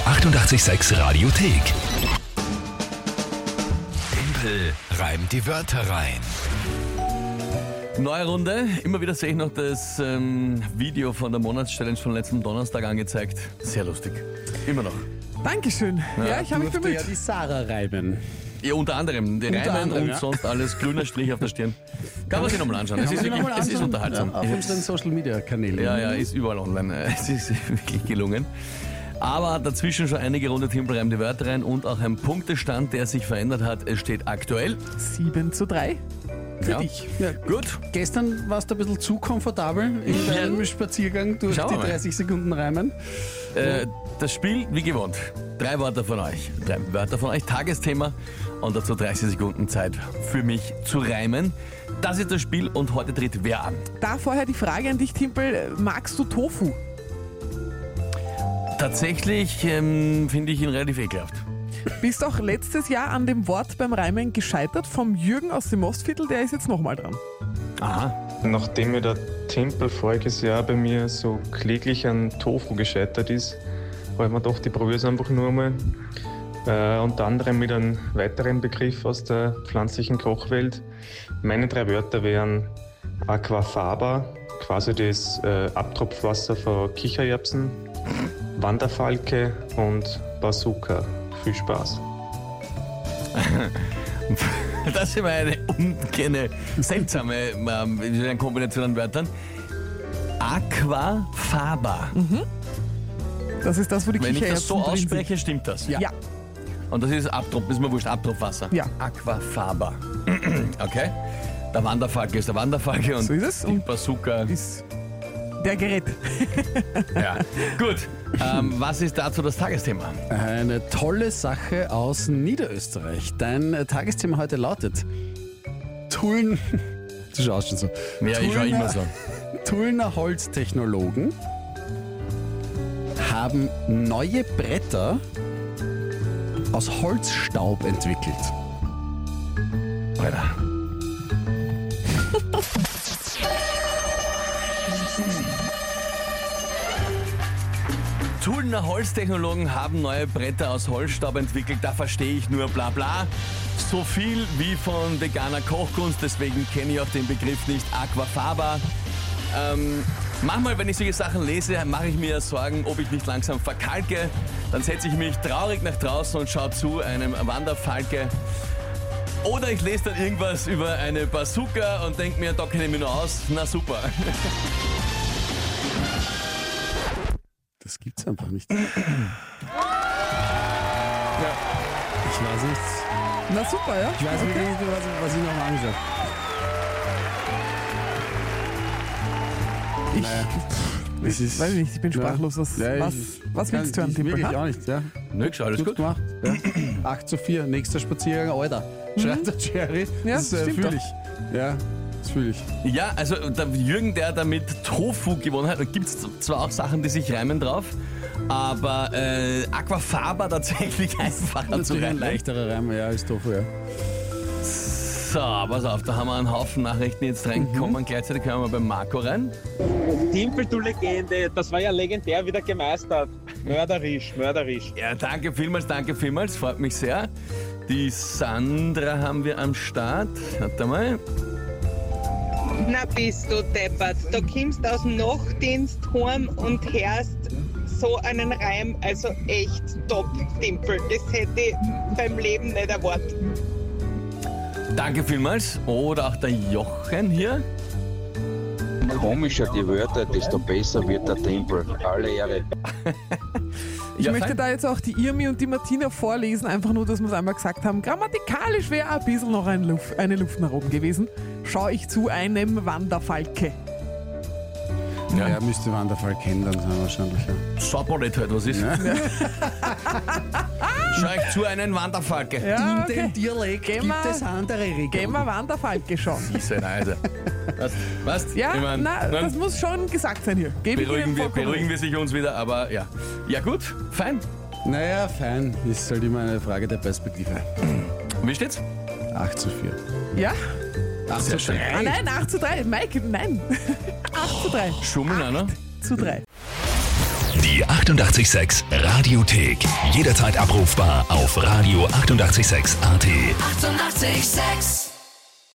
886 Radiothek. Tempel reimt die Wörter rein. Neue Runde. Immer wieder sehe ich noch das Video von der Monatschallenge von letzten Donnerstag angezeigt. Sehr lustig. Immer noch. Dankeschön. Ja, ich habe mich bemüht. Ja, die Sarah reimen. Ja, unter anderem. Die Reimen und sonst alles. Grüner Strich auf der Stirn. Kann man sich nochmal anschauen. Es ist unterhaltsam. Auf unseren Social-Media-Kanälen. Ja, ist überall online. Es ist wirklich gelungen. Aber dazwischen schon einige Runde Tempel reimt die Wörter rein und auch ein Punktestand, der sich verändert hat. Es steht aktuell 7:3. Für Ja. dich. Ja, Gut. gestern warst du ein bisschen zu komfortabel in deinem Spaziergang durch Schauen wir die mal. 30 Sekunden Reimen. Das Spiel, wie gewohnt, 3 Wörter von euch. 3 Wörter von euch, Tagesthema und dazu 30 Sekunden Zeit für mich zu reimen. Das ist das Spiel und heute tritt wer an? Da vorher die Frage an dich, Timpel. Magst du Tofu? Tatsächlich finde ich ihn relativ ekelhaft. Bist auch letztes Jahr an dem Wort beim Reimen gescheitert vom Jürgen aus dem Mostviertel, der ist jetzt nochmal dran. Aha. Nachdem mir der Tempel voriges Jahr bei mir so kläglich an Tofu gescheitert ist, habe ich mir gedacht, ich probiere es einfach nur einmal. Unter anderem mit einem weiteren Begriff aus der pflanzlichen Kochwelt. Meine 3 Wörter wären Aquafaba, quasi das Abtropfwasser von Kichererbsen, Wanderfalke und Bazooka. Viel Spaß. Das ist immer eine seltsame Kombination an Wörtern. Aquafaba. Das ist das, wo die Wenn ich das Kichererbsen so drin sind. ausspreche, stimmt das. Ja. Und das ist ist mir wurscht, Abtropfwasser. Ja. Aquafaba. Okay. Der Wanderfalke ist der Wanderfalke und So ist es. die Und Bazooka. ist der Gerät. Ja. Gut. Was ist dazu das Tagesthema? Eine tolle Sache aus Niederösterreich. Dein Tagesthema heute lautet Tulln... Du schaust schon so. Ja, ich schaue immer so. Tullner Holztechnologen haben neue Bretter aus Holzstaub entwickelt. Alter. Tullner Holztechnologen haben neue Bretter aus Holzstaub entwickelt. Da verstehe ich nur bla bla. So viel wie von veganer Kochkunst, deswegen kenne ich auch den Begriff nicht. Aquafaba. Manchmal, wenn ich solche Sachen lese, mache ich mir Sorgen, ob ich nicht langsam verkalke. Dann setze ich mich traurig nach draußen und schaue zu einem Wanderfalke. Oder ich lese dann irgendwas über eine Bazooka und denke mir, da kenne ich mich nur aus. Na super. Das gibt's einfach nicht. Ja. Ich weiß nicht. Na super, ja? Ich weiß wirklich nicht, was ich noch mal anschaue. Es ist, Weiß ich nicht, ich bin sprachlos. Was willst du hören, Timpel? Wirklich ha? auch nicht, ja. Nix, alles gut. Gemacht. Ja. 8:4, nächster Spaziergang, Alter. Schreibt der Jerry. Ja, das stimmt fühle doch. ich. Ja, das fühle ich. Ja, also der Jürgen, der damit Tofu gewonnen hat, da gibt es zwar auch Sachen, die sich reimen drauf, aber Aquafaba tatsächlich einfacher zu Natürlich ein reimen. leichterer Reim, ja, als Tofu, ja. So, pass auf, da haben wir einen Haufen Nachrichten jetzt reingekommen. Gleichzeitig können wir mal beim Marco rein. Timpel, du Legende, das war ja legendär wieder gemeistert. Mörderisch, mörderisch. Ja, danke vielmals, freut mich sehr. Die Sandra haben wir am Start. Warte mal. Na bist du deppert. Du kommst aus dem Nachtdienst heim und hörst so einen Reim. Also echt top, Timpel. Das hätte ich beim Leben nicht erwartet. Danke vielmals. Oder auch der Jochen hier. Komischer die Wörter, desto besser wird der Tempel. Alle Ehre. Ich Ja, möchte fein. da jetzt auch die Irmi und die Martina vorlesen, einfach nur, dass wir es einmal gesagt haben. Grammatikalisch wäre ein bisschen noch eine Luft nach oben gewesen. Schau ich zu einem Wanderfalke. Ja. Er müsste Wanderfall kennen, dann sein wahrscheinlich, ja. Sauberlet halt, was ist? Schau ich zu einen Wanderfalke. Ja, okay. Dialekt Gehen wir- andere Regeln. Gehen wir Wanderfalke schauen. Diese Reise. Was? Ja, Ich mein, das muss schon gesagt sein hier. Gebe ich Ihnen vollkommen beruhigen wir recht. sich uns wieder, aber ja. Ja gut, fein. Naja, fein. Ist halt immer eine Frage der Perspektive. Wie steht's? 8:4. Ja? 8:3. Ah, nein, 8:3. Mike, nein. 8:3. Schummeln einer. 8:3. Die 88,6 Radiothek. Jederzeit abrufbar auf radio886.at. 88,6. Eighty-eight, 6.